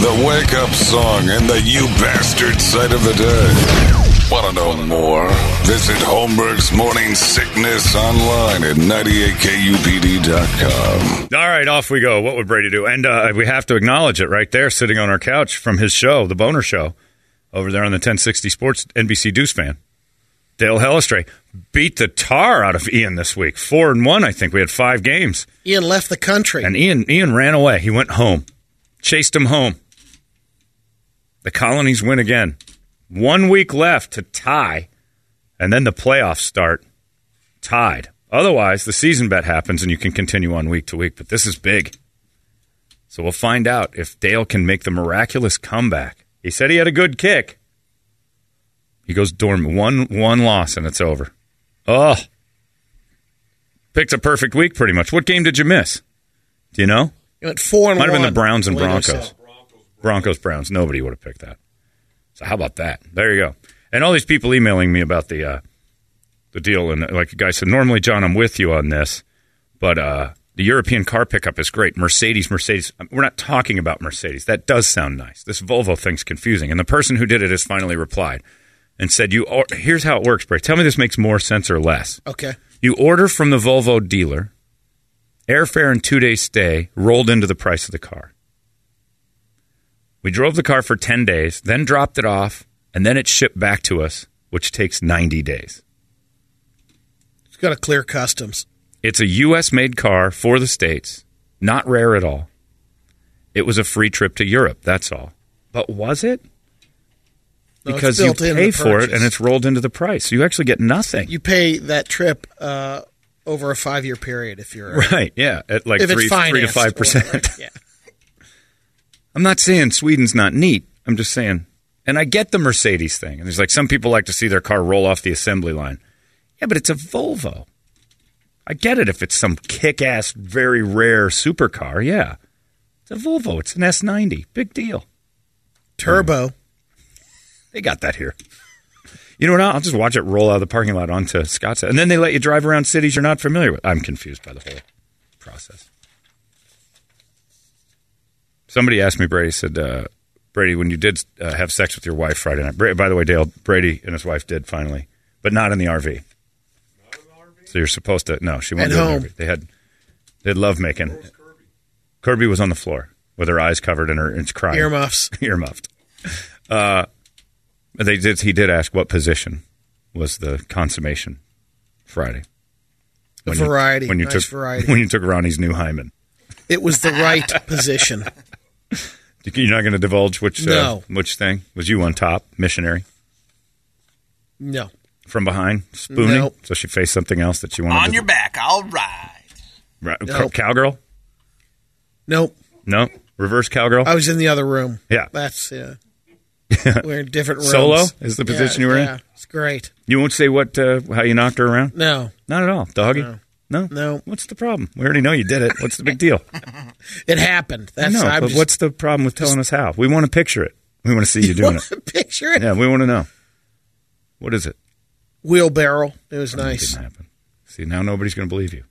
the wake-up song, and the you bastard sight of the day. Want to know more? Visit Holmberg's Morning Sickness online at 98kupd.com. All right, off we go. What would Brady do? And we have to acknowledge it right there, sitting on our couch from his show, The Boner Show, over there on the 1060 Sports, NBC Deuce fan. Dale Hellestray beat the tar out of Ian this week. 4-1, I think. We had 5 games. Ian left the country. And Ian ran away. He went home. Chased him home. The Colonies win again. 1 week left to tie, and then the playoffs start. Tied. Otherwise, the season bet happens, and you can continue on week to week. But this is big. So we'll find out if Dale can make the miraculous comeback. He said he had a good kick. He goes dormant. One loss, and it's over. Oh. Picked a perfect week, pretty much. What game did you miss? Do you know? You went 4-1. Might have been the Browns and Broncos. Broncos-Browns. Nobody would have picked that. So how about that? There you go. And all these people emailing me about the deal. And like the guy said, normally, John, I'm with you on this. But the European car pickup is great. Mercedes. We're not talking about Mercedes. That does sound nice. This Volvo thing's confusing. And the person who did it has finally replied and said, here's how it works, Bray. Tell me this makes more sense or less. Okay. You order from the Volvo dealer. Airfare and 2-day stay rolled into the price of the car. We drove the car for 10 days, then dropped it off, and then it's shipped back to us, which takes 90 days. It's got to clear customs. It's a U.S.-made car for the States. Not rare at all. It was a free trip to Europe, that's all. But was it? No, because you pay for it, and it's rolled into the price. So you actually get nothing. You pay that trip over a 5-year period if you're... Right, yeah, at like 3 to 5%. Yeah. I'm not saying Sweden's not neat. I'm just saying, and I get the Mercedes thing. And there's like some people like to see their car roll off the assembly line. Yeah, but it's a Volvo. I get it if it's some kick-ass, very rare supercar. Yeah, it's a Volvo. It's an S90. Big deal. Turbo. They got that here. You know what? I'll just watch it roll out of the parking lot onto Scottsdale. And then they let you drive around cities you're not familiar with. I'm confused by the whole process. Somebody asked me, Brady said, Brady, when you did have sex with your wife Friday night. By the way, Dale, Brady and his wife did finally, but not in the RV. Not in the RV? So you're supposed to, no, she went to the RV. They had lovemaking. Where's Kirby? Kirby was on the floor with her eyes covered and crying. Earmuffs. Earmuffed. He did ask what position was the consummation Friday. Variety. Nice variety. When you took Ronnie's new hymen. It was the right position. You're not going to divulge which thing? Was you on top, missionary? No. From behind, spooning? Nope. So she faced something else that she wanted on your back, all right. Nope. Cowgirl? Nope. No? Reverse cowgirl? I was in the other room. Yeah. That's, we're in different rooms. Solo is the position you were in? Yeah, it's great. You won't say how you knocked her around? No. Not at all. Doggy? No. What's the problem? We already know you did it. What's the big deal? It happened. But what's the problem with telling us how? We want to picture it. We want to see you doing it. Picture it? Yeah, we want to know. What is it? Wheelbarrow. It was nice. It didn't happen. See, now nobody's going to believe you.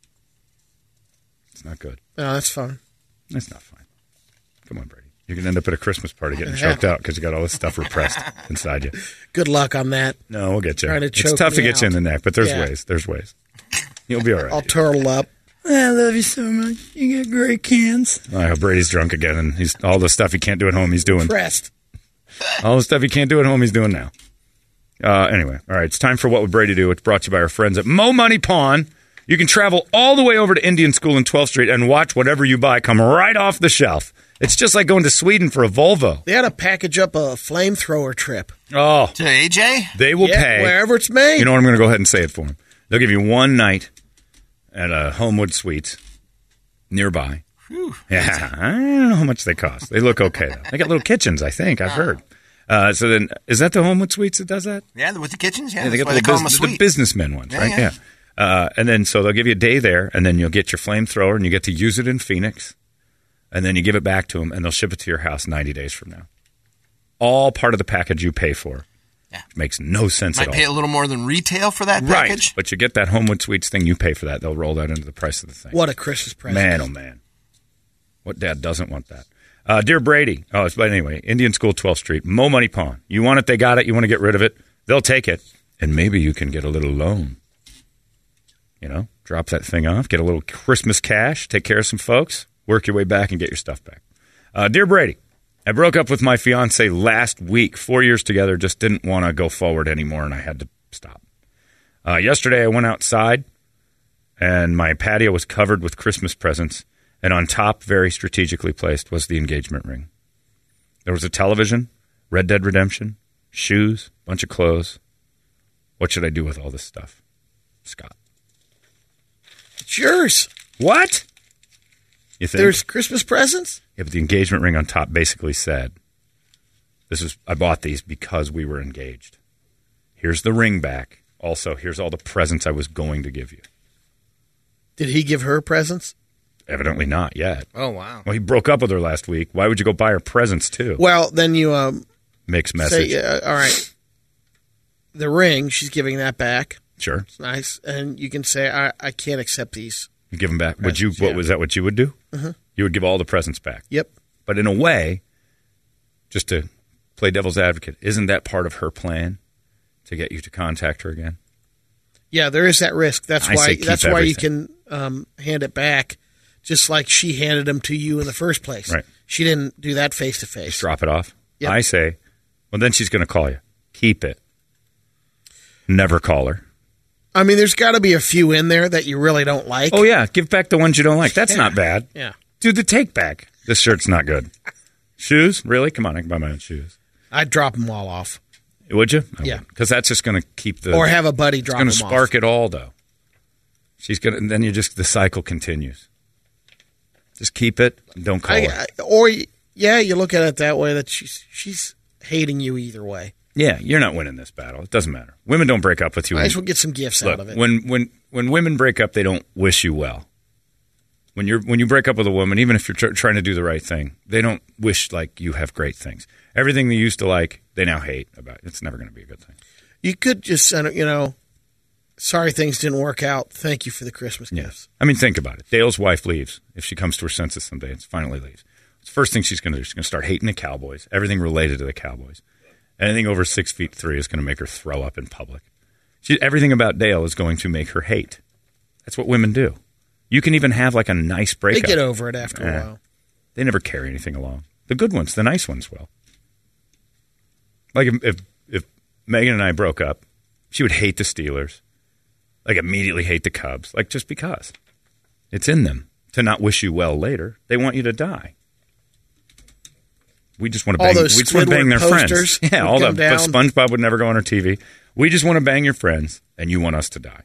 It's not good. No, that's fine. That's not fine. Come on, Brady. You're going to end up at a Christmas party getting choked out because you got all this stuff repressed inside you. Good luck on that. No, we'll get you. It's tough to get you in the neck, but there's ways. There's ways. You'll be all right. I'll turtle up. I love you so much. You got great cans. I hope Brady's drunk again, and he's all the stuff he can't do at home, he's doing. Pressed. All the stuff he can't do at home, he's doing now. Anyway, all right, it's time for What Would Brady Do? It's brought to you by our friends at Mo Money Pawn. You can travel all the way over to Indian School in 12th Street and watch whatever you buy come right off the shelf. It's just like going to Sweden for a Volvo. They had to package up a flamethrower trip. Oh. To AJ? They will pay. Wherever it's made. You know what? I'm going to go ahead and say it for them. They'll give you one night at a Homewood Suites nearby. Whew. Yeah, I don't know how much they cost. They look okay, though. They got little kitchens, I think. I've heard. So then, is that the Homewood Suites that does that? Yeah, with the kitchens. Yeah, they that's got why they call them a the suite. businessmen ones, right? Yeah. And then, so they'll give you a day there, and then you'll get your flamethrower, and you get to use it in Phoenix. And then you give it back to them, and they'll ship it to your house 90 days from now. All part of the package you pay for. Yeah. Makes no sense at all. Might pay a little more than retail for that package. Right, but you get that Homewood Suites thing, you pay for that. They'll roll that into the price of the thing. What a Christmas present. Man, oh man. What dad doesn't want that? Dear Brady. Oh, but anyway, Indian School, 12th Street. Mo Money Pawn. You want it, they got it. You want to get rid of it, they'll take it. And maybe you can get a little loan. You know, drop that thing off, get a little Christmas cash, take care of some folks, work your way back and get your stuff back. Dear Brady, I broke up with my fiance last week. 4 years together, just didn't want to go forward anymore, and I had to stop. Yesterday, I went outside, and my patio was covered with Christmas presents, and on top, very strategically placed, was the engagement ring. There was a television, Red Dead Redemption, shoes, bunch of clothes. What should I do with all this stuff? Scott. It's yours. What? You think? There's Christmas presents? Yeah, but the engagement ring on top basically said, I bought these because we were engaged. Here's the ring back. Also, here's all the presents I was going to give you. Did he give her presents? Evidently not yet. Oh, wow. Well, he broke up with her last week. Why would you go buy her presents, too? Well, then you Mixed message. say, all right, the ring, she's giving that back. Sure. It's nice. And you can say, I can't accept these. You give them back. Presents, Would you? yeah. Was that what you would do? Uh-huh. You would give all the presents back. Yep. But in a way, just to play devil's advocate, isn't that part of her plan to get you to contact her again? Yeah, there is that risk. That's I why. say keep That's why you everything. can hand it back, just like she handed them to you in the first place. Right. She didn't do that face to face. Just drop it off. Yep. I say, well, then she's going to call you. Keep it. Never call her. I mean, there's got to be a few in there that you really don't like. Oh, yeah. Give back the ones you don't like. That's not bad. Yeah. Do the take back. This shirt's not good. Shoes? Really? Come on. I can buy my own shoes. I'd drop them all off, Would you? Yeah. Because that's just going to keep the... or have a buddy drop them It's off. going to spark it all, though. She's going to... And then the cycle continues. Just keep it. And don't call her. You look at it that way, that she's hating you either way. Yeah, you're not winning this battle. It doesn't matter. Women don't break up with you. Might as well get some gifts Look, out of it. when women break up, they don't wish you well. When you break up with a woman, even if you're trying to do the right thing, they don't wish like you have great things. Everything they used to like, they now hate about it. It's never going to be a good thing. You could just send, sorry things didn't work out. Thank you for the Christmas gifts. I mean, think about it. Dale's wife leaves. If she comes to her senses someday and finally leaves, it's the first thing she's going to do. She's going to start hating the Cowboys, everything related to the Cowboys. Anything over 6'3" is going to make her throw up in public. Everything about Dale is going to make her hate. That's what women do. You can even have like a nice breakup. They get over it after a while. They never carry anything along. The good ones, the nice ones will. Like if Megan and I broke up, she would hate the Steelers. Like immediately hate the Cubs. Like just because. It's in them to not wish you well later. They want you to die. We just want to bang. We just want to bang their friends. Yeah, all the but SpongeBob would never go on our TV. We just want to bang your friends, and you want us to die.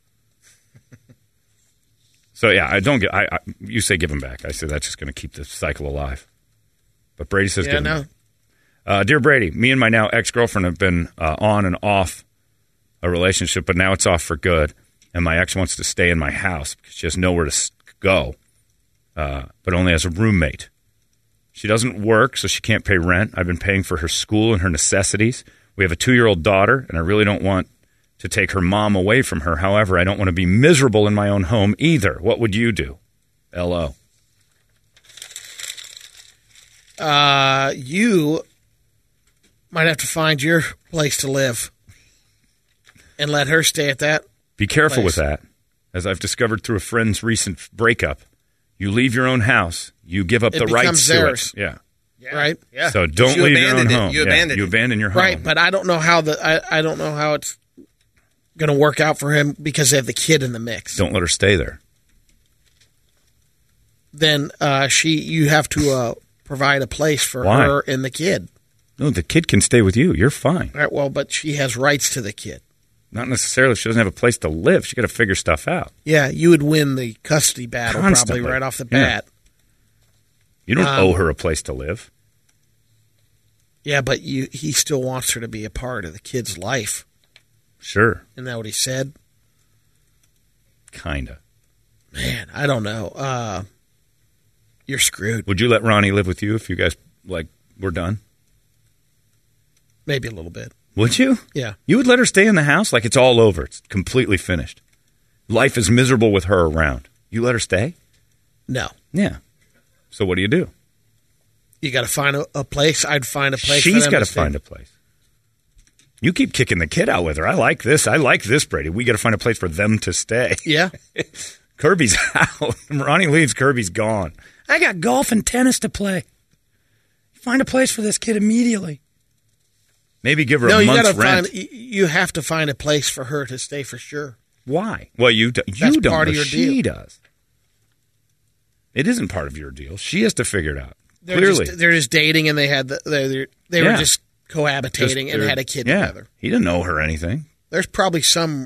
So yeah, I don't get. You say give them back. I say that's just going to keep the cycle alive. But Brady says give them back. Dear Brady, me and my now ex-girlfriend have been on and off a relationship, but now it's off for good. And my ex wants to stay in my house because she has nowhere to go, but only as a roommate. She doesn't work, so she can't pay rent. I've been paying for her school and her necessities. We have a 2-year-old daughter, and I really don't want to take her mom away from her. However, I don't want to be miserable in my own home either. What would you do? L.O. You might have to find your place to live and let her stay at that. Be careful place. with that. As I've discovered through a friend's recent breakup, you leave your own house, you give up the rights to it. Yeah. Right? Yeah. So don't leave your own home. You abandoned You it. abandon your home. Right, but I don't know how I don't know how it's going to work out for him because they have the kid in the mix. Don't let her stay there. Then you have to provide a place for Why? her and the kid. No, the kid can stay with you. You're fine. All right, well, but she has rights to the kid. Not necessarily. She doesn't have a place to live. She got to figure stuff out. Yeah, you would win the custody battle Constantly. probably right off the Yeah. bat. You don't owe her a place to live. Yeah, but he still wants her to be a part of the kid's life. Sure. Isn't that what he said? Kinda. Man, I don't know. You're screwed. Would you let Ronnie live with you if you guys were done? Maybe a little bit. Would you? Yeah. You would let her stay in the house like it's all over. It's completely finished. Life is miserable with her around. You let her stay? No. Yeah. So what do you do? You got to find a place. I'd find a place. She's got to find a place. You keep kicking the kid out with her. I like this. Brady. We got to find a place for them to stay. Yeah. Kirby's out. Ronnie leaves. Kirby's gone. I got golf and tennis to play. Find a place for this kid immediately. Maybe give her a month's rent. You have to find a place for her to stay for sure. Why? Well, you don't. Part of your she deal. does. It isn't part of your deal. She has to figure it out. They're just dating, and they were just cohabitating and had a kid together. He didn't know her anything. There's probably some.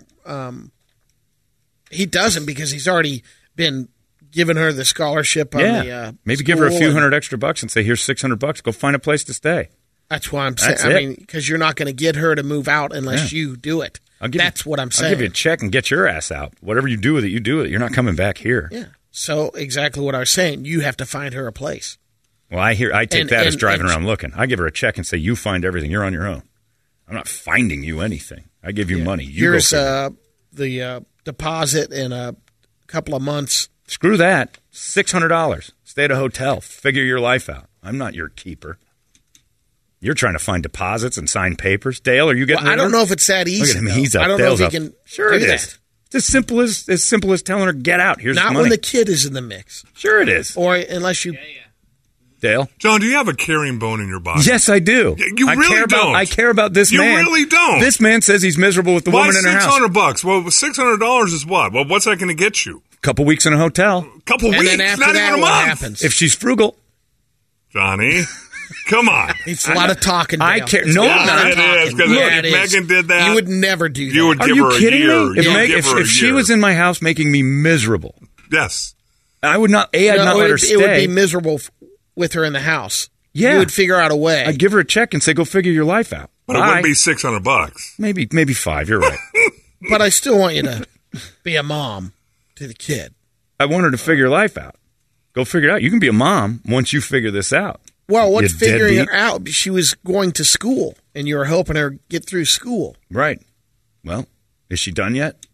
He doesn't because he's already been giving her the scholarship on the. Maybe give her a few $100 extra and say, "Here's $600. Go find a place to stay." That's why I'm saying. I mean, because you're not going to get her to move out unless you do it. That's what I'm saying. I'll give you a check and get your ass out. Whatever you do with it, you do with it. You're not coming back here. Yeah. So exactly what I was saying. You have to find her a place. Well, I take that as driving around looking. I give her a check and say, "You find everything. You're on your own. I'm not finding you anything. I give you money. Here's the deposit in a couple of months." Screw that. $600. Stay at a hotel. Figure your life out. I'm not your keeper. You're trying to find deposits and sign papers. Dale, are you getting? I don't know if it's that easy. Look at him. He's up. I don't Dale's know if he can. Sure, do it that. is. It's as simple as telling her, "Get out. Here's the money." Not when the kid is in the mix. Sure, it is. Or unless you. Dale? John, do you have a caring bone in your body? Yes, I do. You really don't. I care about this man. You really don't. This man says he's miserable with the woman in her house. $600? Well, $600 is what? Well, what's that going to get you? A couple weeks in a hotel. Couple weeks, then after not that, even a what month. happens? If she's frugal. Johnny, come on. It's a lot of talking. I Dale. care. It's No, a lot not. of It is, talking. 'cause Yeah, if it is. Megan did that, you would never do that. you would Are give you her a kidding year. me? You would give her a If she year. was in my house making me miserable, Yes. I would not. I'd not let her stay. It would be miserable with her in the house. Yeah. You would figure out a way. I'd give her a check and say, "Go figure your life out." But it wouldn't be $600. Maybe $5. You're right. But I still want you to be a mom to the kid. I want her to figure life out. Go figure it out. You can be a mom once you figure this out. Well, what's You figuring deadbeat. her out? She was going to school, and you were helping her get through school. Right. Well, is she done yet?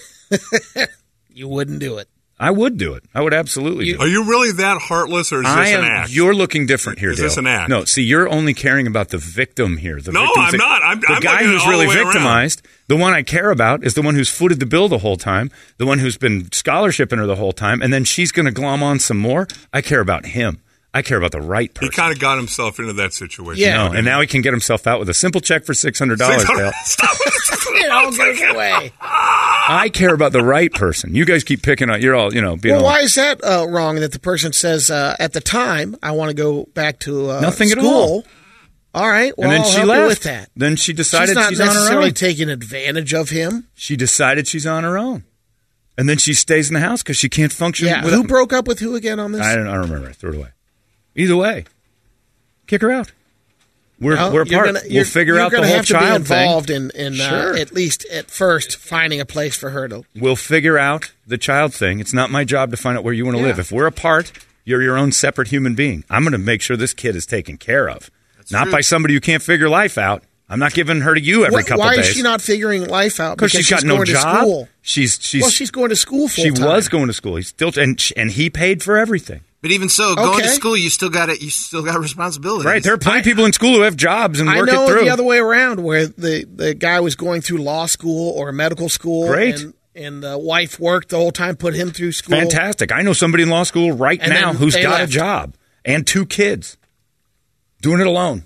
You wouldn't do it. I would do it. I would absolutely do it. Are you really that heartless, or is this an act? You're looking different here, Is this Dale. an act? No, see, you're only caring about the victim here. No, I'm not. I'm the guy looking who's all really the way around. victimized. The one I care about is the one who's footed the bill the whole time, the one who's been scholarshiping her the whole time, and then she's going to glom on some more. I care about him. I care about the right person. He kind of got himself into that situation. Yeah. No, and now he can get himself out with a simple check for $600, Dale. Stop It all goes away. I care about the right person. You guys keep picking on. You're all, being Well, all, why is that wrong that the person says, at the time, I want to go back to Nothing at school? All right, well, and then I'll she help you left. with that. Then she decided She's she's not on her necessarily own. taking advantage of him. She decided she's on her own. And then she stays in the house because she can't function. Yeah, without who broke up with who again on this? I don't remember. I threw it away. Either way, kick her out. We're Well, apart. We'll figure out the whole have child to be involved thing. in Sure. at least at first finding a place for her to. We'll figure out the child thing. It's not my job to find out where you want to Yeah. live. If we're apart, you're your own separate human being. I'm going to make sure this kid is taken care of. Not by somebody who can't figure life out. I'm not giving her to you every couple Why days. is she not figuring life out? Because she's got no going to job. school. She's going to school full She time. was going to school. He's still and he paid for everything. But even so, going to Okay. school, you still got it. You still got responsibilities. Right. There are plenty of people in school who have jobs and I work know it through. the other way around, where the guy was going through law school or medical school. Great. And the wife worked the whole time, put him through school. Fantastic. I know somebody in law school right And now then who's they got left. a job and 2 kids. Doing it alone.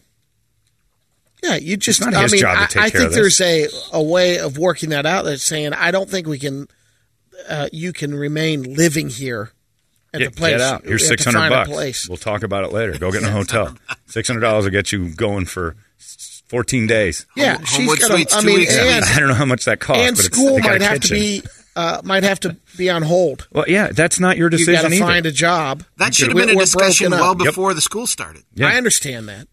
Yeah, you just. It's not his job to take I care think of this. there's a way of working that out. That's saying I don't think we can. You can remain living here at the place. Get out. Here's We have to find a $600. place. We'll talk about it later. Go get in a hotel. $600 will get you going for 14 days. Yeah, Homewood she's got. Suites, I 2 mean, weeks at and, least. I don't know how much that costs, and but school they got might a have to kitchen. be on hold. Well, yeah, that's not your You decision got to either. find a job. That should have been a We're discussion broken well up. before the school started. Yeah. I understand that.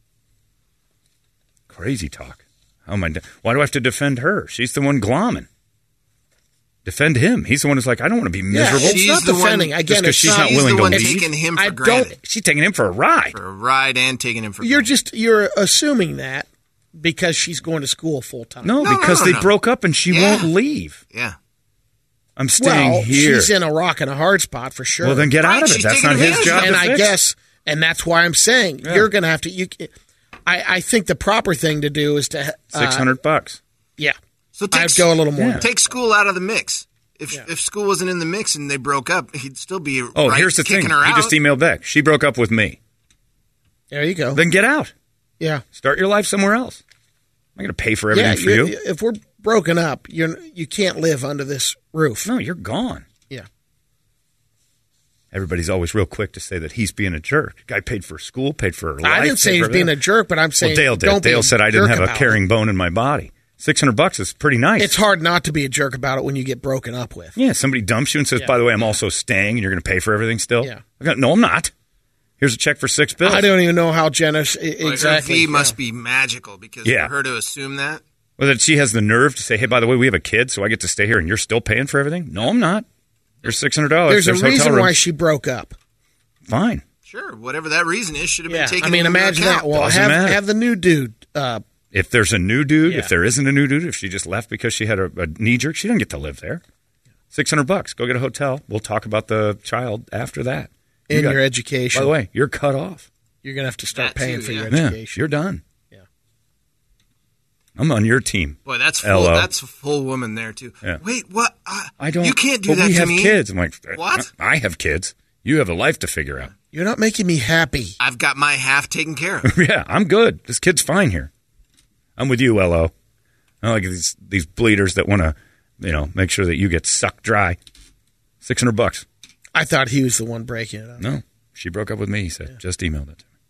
Crazy talk. Why do I have to defend her? She's the one glomming. Defend him. He's the one who's like, I don't want to be miserable. It's She's not the one- defending. Just Again, 'cause it's she's not. not He's willing the to one leave. taking him I for don't- granted. She's taking him for a ride. For a ride and taking him for You're granted. you're assuming that because she's going to school full time. No, because they broke up and she Yeah. won't leave. Yeah. I'm staying Well, here. she's in a rock and a hard spot for sure. Well, then get out Right, of it. she's That's taking not his advantage job and to I fix. guess And that's why I'm saying you're going to have to. I think the proper thing to do is to $600. Yeah, So I'd go a little more. Yeah. Take school out of the mix. If school wasn't in the mix and they broke up, he'd still be Here's the thing. kicking her He out. just emailed back. She broke up with me. There you go. Then get out. Yeah, Start your life somewhere else. I'm going to pay for everything for you. If we're broken up, you can't live under this roof. No, you're gone. Yeah. Everybody's always real quick to say that he's being a jerk. Guy paid for school, paid for her life. I didn't say he's being a jerk, but I'm saying Dale did. don't be Dale said I didn't jerk have a about caring bone in my body. $600 is pretty nice. It's hard not to be a jerk about it when you get broken up with. Yeah, somebody dumps you and says, by the way, I'm also staying and you're going to pay for everything still? Yeah. No, I'm not. Here's a check for $6 bills. I don't even know how generous Like, exactly. Her fee must be magical because for her to assume that. Well, that she has the nerve to say, hey, by the way, we have a kid, so I get to stay here and you're still paying for everything? No, I'm not. There's $600. There's a hotel reason rooms. why she broke up. Fine. Sure, whatever that reason is should have been Yeah, taken I mean, into imagine account. that. Well, Doesn't matter. have the new dude. If there's a new dude, Yeah. if there isn't a new dude, if she just left because she had a knee jerk, she didn't get to live there. $600. Go get a hotel. We'll talk about the child after that. In your education. By the way, you're cut off. You're going to have to start That paying too, for your Yeah, education. you're done. Yeah. I'm on your team. Boy, that's full. LO. That's a full woman there too. Yeah. Wait, what? I don't. You can't do but that we to have me. kids. I'm like, What? I have kids. You have a life to figure out. You're not making me happy. I've got my half taken care of. Yeah, I'm good. This kid's fine here. I'm with you, LO. I don't like these bleeders that want to, make sure that you get sucked dry. $600. I thought he was the one breaking it up. No, she broke up with me. He said, just emailed it to me.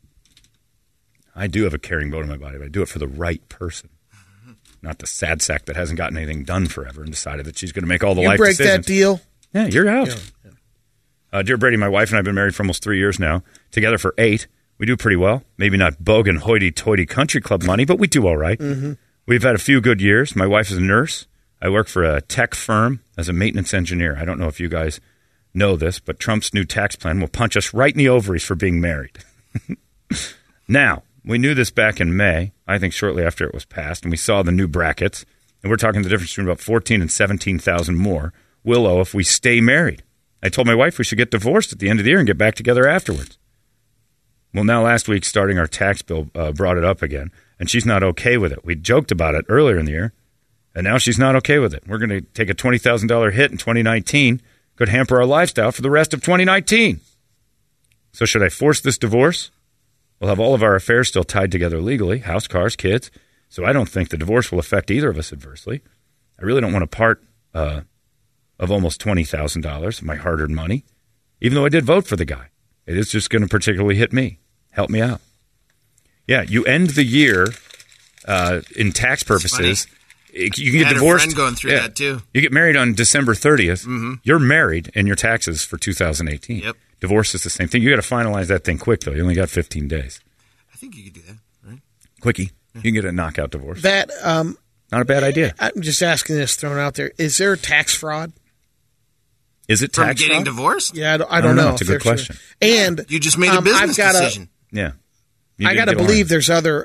I do have a caring bone in my body, but I do it for the right person. Not the sad sack that hasn't gotten anything done forever and decided that she's going to make all the You life break decisions. that deal? Yeah, you're out. Dear Brady, my wife and I have been married for almost 3 years now, together for 8. We do pretty well. Maybe not bogan hoity-toity country club money, but we do all right. Mm-hmm. We've had a few good years. My wife is a nurse. I work for a tech firm as a maintenance engineer. I don't know if you guys know this, but Trump's new tax plan will punch us right in the ovaries for being married. Now, we knew this back in May, I think shortly after it was passed, and we saw the new brackets, and we're talking the difference between about $14,000 and $17,000 more we'll owe if we stay married. I told my wife we should get divorced at the end of the year and get back together afterwards. Well, now last week, starting our tax bill brought it up again, and she's not okay with it. We joked about it earlier in the year, and now she's not okay with it. We're going to take a $20,000 hit in 2019, could hamper our lifestyle for the rest of 2019. So should I force this divorce? We'll have all of our affairs still tied together legally, house, cars, kids, so I don't think the divorce will affect either of us adversely. I really don't want to part of almost $20,000 of my hard-earned money, even though I did vote for the guy. It is just going to particularly hit me. Help me out. Yeah, you end the year in tax purposes. You can get I had divorced. a friend going through that, too. You get married on December 30th. Mm-hmm. You're married and your taxes for 2018. Yep. Divorce is the same thing. You got to finalize that thing quick, though. You only got 15 days. I think you could do that, right? Quickie. You can get a knockout divorce. That Not a bad idea. I'm just asking this thrown out there. Is there tax fraud? Is it From tax getting fraud? divorced? Yeah, I don't know. It's a if good there's- question. And You just made a business decision. Yeah. I got to believe there's other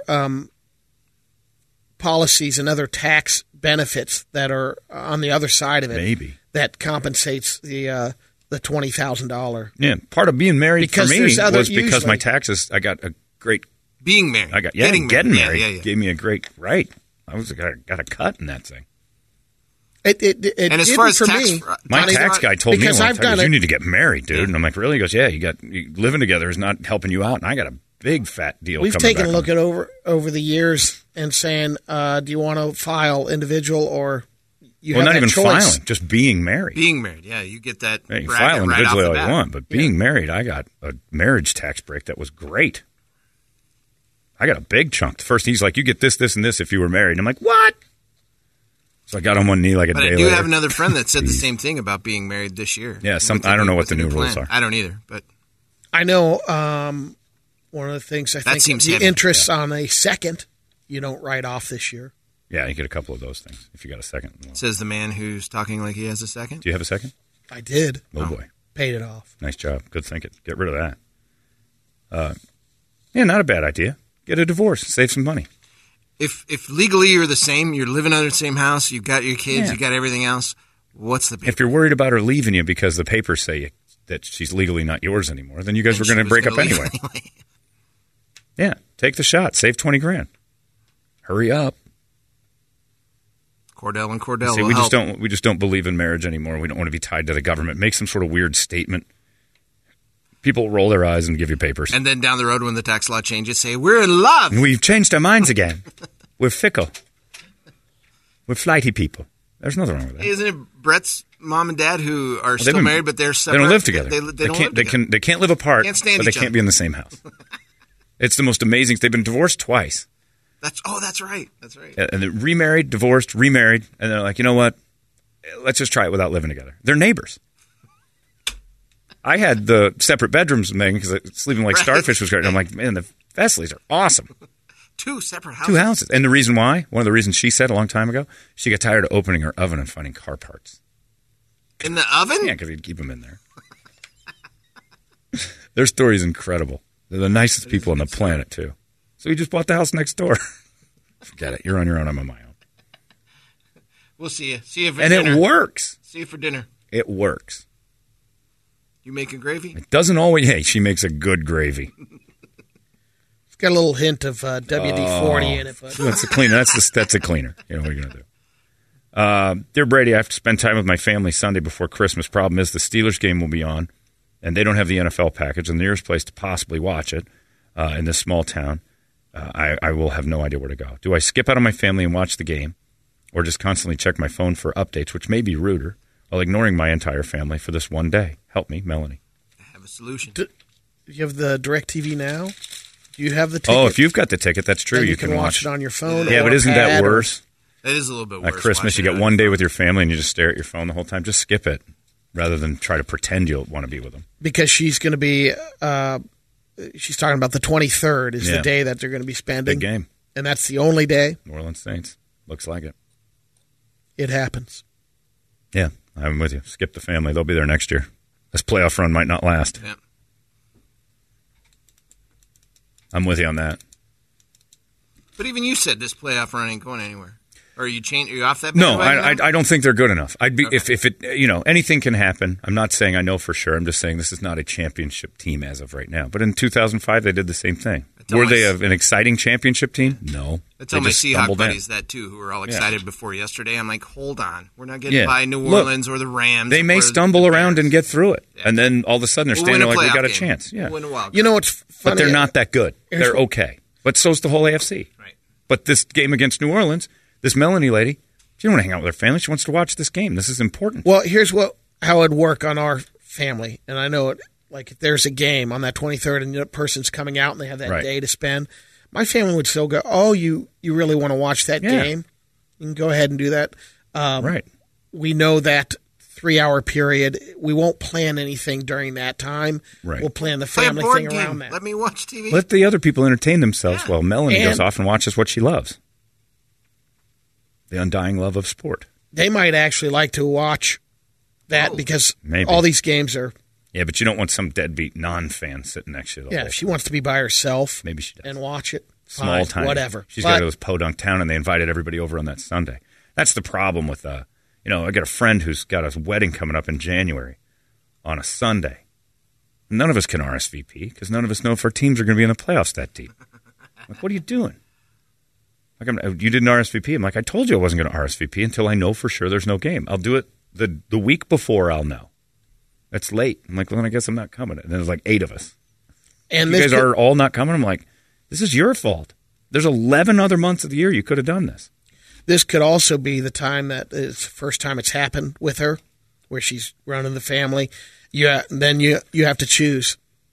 policies and other tax benefits that are on the other side of it. Maybe. That compensates the $20,000. Yeah. Part of being married Because for me there's other- was because my usually- taxes, I got a great, Being married. getting married Yeah. gave me a great, right. I got a cut in that thing. It And as didn't far as for tax me. fraud- My Johnny, tax guy told me because one I've time, got he goes, a- you need to get married, dude. And I'm like, really? He goes, yeah, living together is not helping you out. And I got a big fat deal We've coming taken back a look on. at over the years and saying, do you want to file individual or you Well, have not that even choice? filing, just being married. Being married, yeah. You get that Yeah, you bracket file right off individually the all bat. you want, but being married, I got a marriage tax break that was great. I got a big chunk. First, he's like, you get this, this, and this if you were married. And I'm like, what? So I got on one knee like a But day I do later. have another friend that said the same thing about being married this year. Yeah, With I don't know what with the new rules plan. are. I don't either, but I know one of the things I think seems the heavy. interest on a second you don't write off this year. Yeah, you get a couple of those things if you got a second. Well, says the man who's talking like he has a second. do you have a second? I did. Oh, boy. Paid it off. Nice job. Good thinking. Get rid of that. Yeah, not a bad idea. Get a divorce. Save some money. If legally you're the same, you're living under the same house, you've got your kids, Yeah. you got everything else, what's the If you're worried about her leaving you because the papers say you that she's legally not yours anymore, then you guys were going to She was break up gonna leave anyway. Yeah, take the shot. Save $20,000. Hurry up. Cordell and Cordell See, will we help. just don't believe in marriage anymore. We don't want to be tied to the government. Make some sort of weird statement. People roll their eyes and give you papers. And then down the road when the tax law changes, say, we're in love. And we've changed our minds again. We're fickle. We're flighty people. There's nothing wrong with that. Hey, isn't it Brett's mom and dad who are They've still been- married, but they're separate? They don't live together. They don't live together. They can't live apart, Can't stand but they each can't other. be in the same house. It's the most amazing. They've been divorced twice. That's right. That's right. And then remarried, divorced, remarried, and they're like, you know what? Let's just try it without living together. They're neighbors. I had the separate bedrooms, Megan, because sleeping like Right. starfish was great. And I'm like, man, the Vesleys are awesome. 2 separate houses. 2 houses. And the reason why, one of the reasons she said a long time ago, she got tired of opening her oven and finding car parts. In the oven? Yeah, because he'd keep them in there. Their story's incredible. They're the nicest people on the planet, too. So we just bought the house next door. Forget it. You're on your own. I'm on my own. We'll see you. See you for And dinner. it works. See you for dinner. It works. You making gravy? It doesn't always. Hey, she makes a good gravy. It's got a little hint of WD-40 in it. But That's a cleaner. That's a cleaner. You know what are you going to do? Dear Brady, I have to spend time with my family Sunday before Christmas. Problem is the Steelers game will be on, and they don't have the NFL package. And the nearest place to possibly watch it in this small town, I will have no idea where to go. Do I skip out on my family and watch the game, or just constantly check my phone for updates, which may be ruder, while ignoring my entire family for this one day? Help me, Melanie. I have a solution. Do you have the DirecTV now? Do you have the ticket? Oh, if you've got the ticket, that's true. Then You can can watch it on your phone. Yeah, or but isn't that pad or- worse? That is a little bit worse. At Christmas, you watching get it. one day with your family and you just stare at your phone the whole time. Just skip it rather than try to pretend you'll want to be with them. Because she's going to be. She's talking about the 23rd is Yeah. the day that they're going to be spending. Big game. And that's the only day New Orleans Saints. Looks like it. it happens. Yeah, I'm with you. Skip the family. They'll be there next year. This playoff run might not last. Yeah. I'm with you on that. But even you said this playoff run ain't going anywhere. Or are you off that? No, bandwagon now? I don't think they're good enough. I'd be if it anything can happen. I'm not saying I know for sure. I'm just saying this is not a championship team as of right now. But in 2005, they did the same thing. tell Were my- they an exciting championship team? No. I tell They my just Seahawks stumbled in. buddies that too, who were all excited before yesterday. I'm like, hold on, we're not getting Yeah. by New Look, Orleans or the Rams. They may or stumble the around Bears. and get through it, and then all of a sudden they're We'll standing win like we playoff got a game. chance. Yeah, We'll win a wild You know what's funny? but they're not that good. Here's They're what- okay. But so's the whole AFC. Right. But this game against New Orleans, this Melanie lady, she don't want to hang out with her family. She wants to watch this game. This is important. Well, here's how it'd work on our family, and I know it. Like if there's a game on that 23rd, and the person's coming out, and they have that Right. day to spend, my family would still go. Oh, you really want to watch that Yeah. game? You can go ahead and do that. Right. We know that 3-hour period. We won't plan anything during that time. Right. We'll plan the Play a family board thing game. around that. Let me watch TV. Let the other people entertain themselves while Melanie And- goes off and watches what she loves. The undying love of sport. They might actually like to watch that because Maybe. all these games are. Yeah, but you don't want some deadbeat non-fan sitting next to you. the Yeah, whole if she time. wall to be by herself, Maybe she does. and watch it. Small fine, time. whatever. She's But got to go to Podunk Town, and they invited everybody over on that Sunday. That's the problem with, I got a friend who's got a wedding coming up in January on a Sunday. None of us can RSVP because none of us know if our teams are going to be in the playoffs that deep. Like, what are you doing? Like, you didn't RSVP. I'm like, I told you I wasn't going to RSVP until I know for sure there's no game. I'll do it the week before. I'll know. That's late. I'm like, well, then I guess I'm not coming. And there's like 8 of us. and You this guys could- are all not coming. I'm like, this is your fault. There's 11 other months of the year you could have done this. This could also be the time that it's the first time it's happened with her, where she's running the family. Then you have to choose.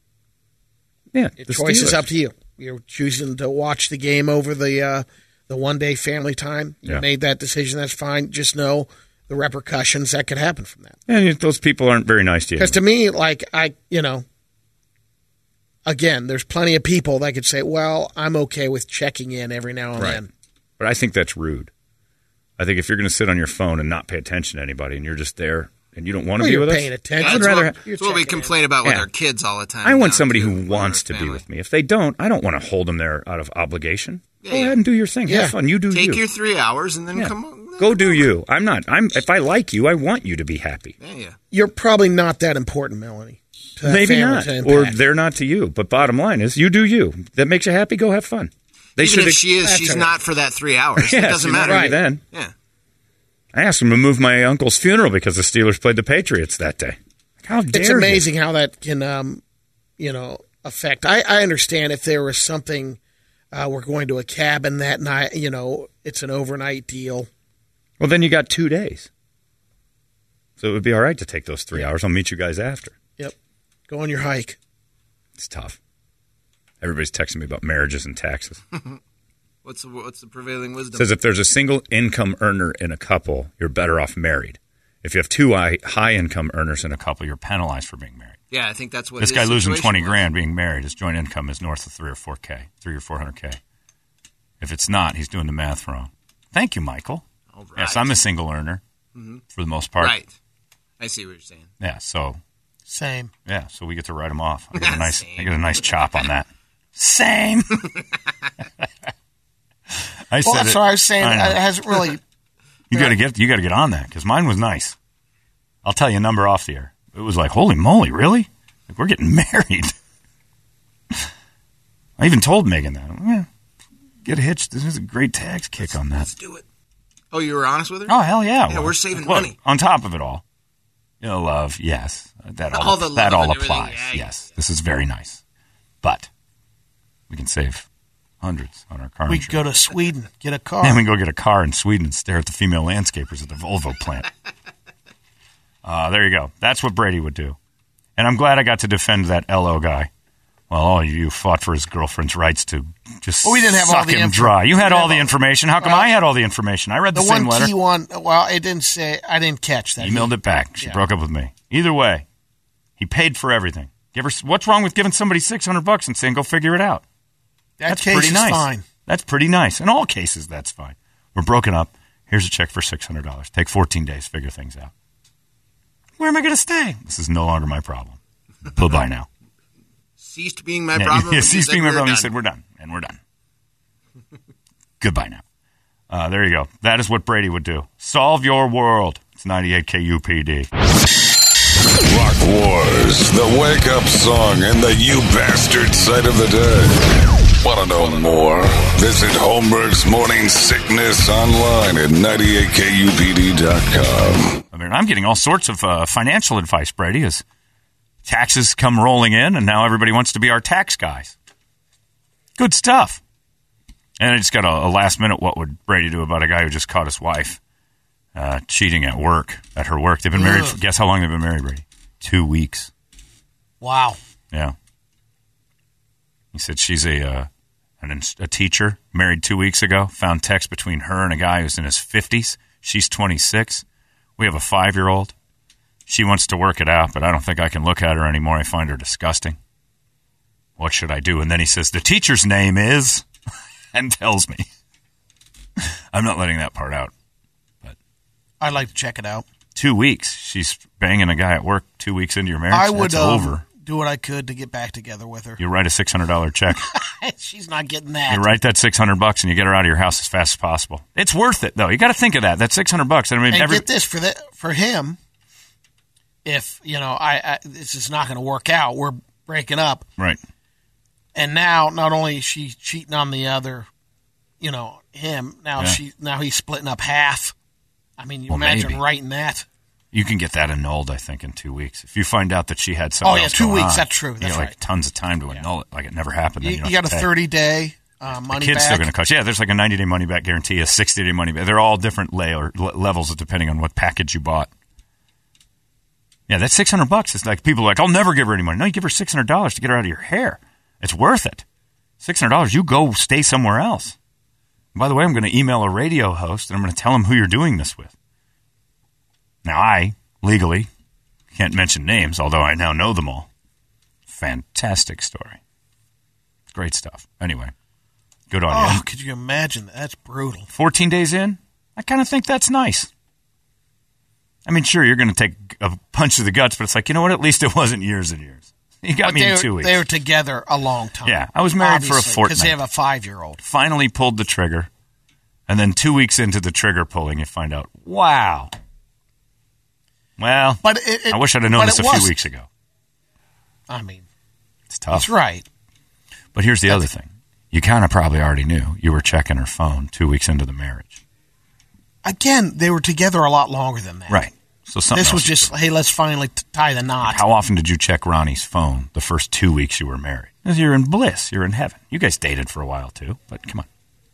Yeah, The choice is up to you. You're choosing to watch the game over the 1 day family time. You Yeah. made that decision. That's fine. Just know the repercussions that could happen from that. And those people aren't very nice to you. Because to me, again, there's plenty of people that could say, "Well, I'm okay with checking in every now and Right. then." But I think that's rude. I think if you're going to sit on your phone and not pay attention to anybody and you're just there and you don't want to Well, be you're with paying us, attention. I'd That's rather. what, that's what we checking in. complain about with Yeah. our kids all the time. I want now, somebody too, who with wants our to be family. with me. If they don't, I don't want to hold them there out of obligation. Go yeah. ahead and do your thing. Yeah. Have fun. You do Take you. your 3 hours and then Yeah. come on. Go do you. I'm not. If I like you, I want you to be happy. Yeah. You're probably not that important, Melanie. to that Maybe family not, to or impact. they're not to you. But bottom line is, you do you. That makes you happy. Go have fun. They Even should. if she is, that's she's all right. not for that 3 hours. Yeah, it doesn't she's not matter. ready then. Yeah. I asked him to move my uncle's funeral because the Steelers played the Patriots that day. How dare It's you? amazing how that can, affect. I understand if there was something, we're going to a cabin that night, it's an overnight deal. Well, then you got 2 days. So it would be all right to take those 3 hours. I'll meet you guys after. Yep. Go on your hike. It's tough. Everybody's texting me about marriages and taxes. What's the prevailing wisdom? It says if there's a single income earner in a couple, you're better off married. If you have two high income earners in a couple, you're penalized for being married. Yeah, I think that's what This his guy losing situation 20 was. grand being married, his joint income is north of 3 or 400K. If it's not, he's doing the math wrong. Thank you, Michael. All right. Yes, I'm a single earner for the most part. Right. I see what you're saying. Yeah, so Same. so we get to write him off. I get Same. a nice chop on that. Same. I said Well, that's it. what I was saying. I know. It hasn't really. You got to get on that because mine was nice. I'll tell you a number off the air. It was like, holy moly, really? Like, we're getting married. I even told Megan that. Yeah, get hitched. This is a great tax kick on that. Let's do it. Oh, you were honest with her? Oh, hell yeah. Yeah, Well, we're saving look, money. On top of it all, love, yes. That All the love that all and everything, applies. yeah, Yes, this is very nice. But we can save hundreds on our car We insurance. could go to Sweden, get a car. Then we can go get a car in Sweden and stare at the female landscapers at the Volvo plant. There you go. That's what Brady would do. And I'm glad I got to defend that LO guy. Well, all of you fought for his girlfriend's rights to just we didn't have suck all the him info. dry. You had We all have the all- information. How come Well, I had all the information? I read the The same one letter. key one, well, it didn't say, I didn't catch that. Emailed it back. She broke up with me. Either way, he paid for everything. Give her. What's wrong with giving somebody $600 and saying, go figure it out? That That's case pretty is nice. fine. That's pretty nice. In all cases, that's fine. We're broken up. Here's a check for $600. Take 14 days. Figure things out. Where am I going to stay? This is no longer my problem. Bye-bye now. Ceased being my problem. Yeah, when ceased you being said my we're problem. You done. said we're done. And we're done. Goodbye now. There you go. That is what Brady would do. Solve your world. It's 98 KUPD. Rock Wars, the wake-up song and the you bastard sight of the day. Want to know more? Visit Holmberg's Morning Sickness online at 98kupd.com. I mean, I'm getting all sorts of financial advice, Brady, as taxes come rolling in, and now everybody wants to be our tax guys. Good stuff. And I just got a last minute, what would Brady do about a guy who just caught his wife cheating at her work. They've been married, guess how long they've been married, Brady? 2 weeks. Wow. Yeah. He said she's a teacher, married 2 weeks ago, found text between her and a guy who's in his 50s. She's 26. We have a 5-year-old. She wants to work it out, but I don't think I can look at her anymore. I find her disgusting. What should I do? And then he says, the teacher's name is, and tells me. I'm not letting that part out. I'd like to check it out. 2 weeks. She's banging a guy at work 2 weeks into your marriage. I would That's over. do what I could to get back together with her. You write a $600 check. She's not getting that. You write that $600 and you get her out of your house as fast as possible. It's worth it, though. You got to think of that. That's $600. I mean, And get this, for him, if, this is not going to work out, we're breaking up. Right. And now, not only is she cheating on the other, him, now he's splitting up half. I mean, you imagine maybe. writing that. You can get that annulled, I think, in 2 weeks. If you find out that she had something else 2 going weeks, on, that's true. you That's got right. tons of time to annul it, like it never happened. Then You don't got a have to pay. 30-day The money kid's back. still going to cost. Yeah, there's like a 90-day money-back guarantee, a 60-day money-back. They're all different levels depending on what package you bought. Yeah, that's $600. It's like people are like, I'll never give her any money. No, you give her $600 to get her out of your hair. It's worth it. $600, you go stay somewhere else. And by the way, I'm going to email a radio host, and I'm going to tell him who you're doing this with. Now, I, legally, can't mention names, although I now know them all. Fantastic story. It's great stuff. Anyway, good on you. Oh, could you imagine that? That's brutal. 14 days in, I kind of think that's nice. I mean, sure, you're going to take a punch to the guts, but it's like, you know what? At least it wasn't years and years. You got me in 2 weeks. They were together a long time. Yeah, I was married for a fortnight. Because they have a 5-year-old. Finally pulled the trigger, and then 2 weeks into the trigger pulling, you find out, wow. Well, But I wish I'd have known this a few weeks ago. I mean, It's tough. that's right. But here's the other thing. You kind of probably already knew you were checking her phone 2 weeks into the marriage. Again, they were together a lot longer than that. Right. So something This was else just, hey, let's finally tie the knot. How often did you check Ronnie's phone the first 2 weeks you were married? Because you're in bliss. You're in heaven. You guys dated for a while, too. But come on.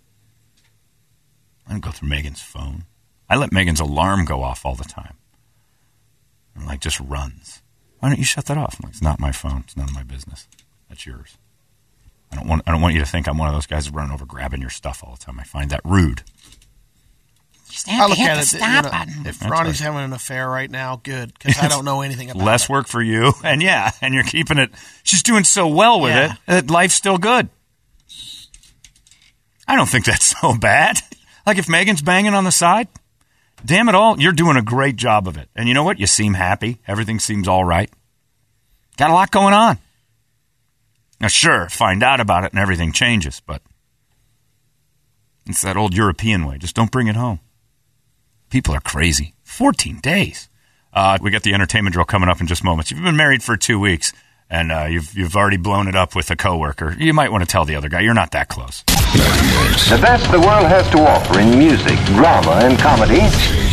I don't go through Megan's phone. I let Megan's alarm go off all the time. And, like, just runs. Why don't you shut that off? I'm like, it's not my phone. It's none of my business. That's yours. I don't want you to think I'm one of those guys running over grabbing your stuff all the time. I find that rude. Just I have to look hit at the it, stop you know, button. if That's Ronnie's right. having an affair right now, good, because I don't know anything about Less it. work for you. And and you're keeping it. She's doing so well with Yeah. it that life's still good. I don't think that's so bad. Like if Megan's banging on the side, damn it all, you're doing a great job of it. And you know what? You seem happy. Everything seems all right. Got a lot going on. Now, sure, find out about it and everything changes, but it's that old European way. Just don't bring it home. People are crazy. 14 days. We got the entertainment drill coming up in just moments. If you've been married for 2 weeks and you've already blown it up with a coworker, you might want to tell the other guy you're not that close. The best the world has to offer in music, drama, and comedy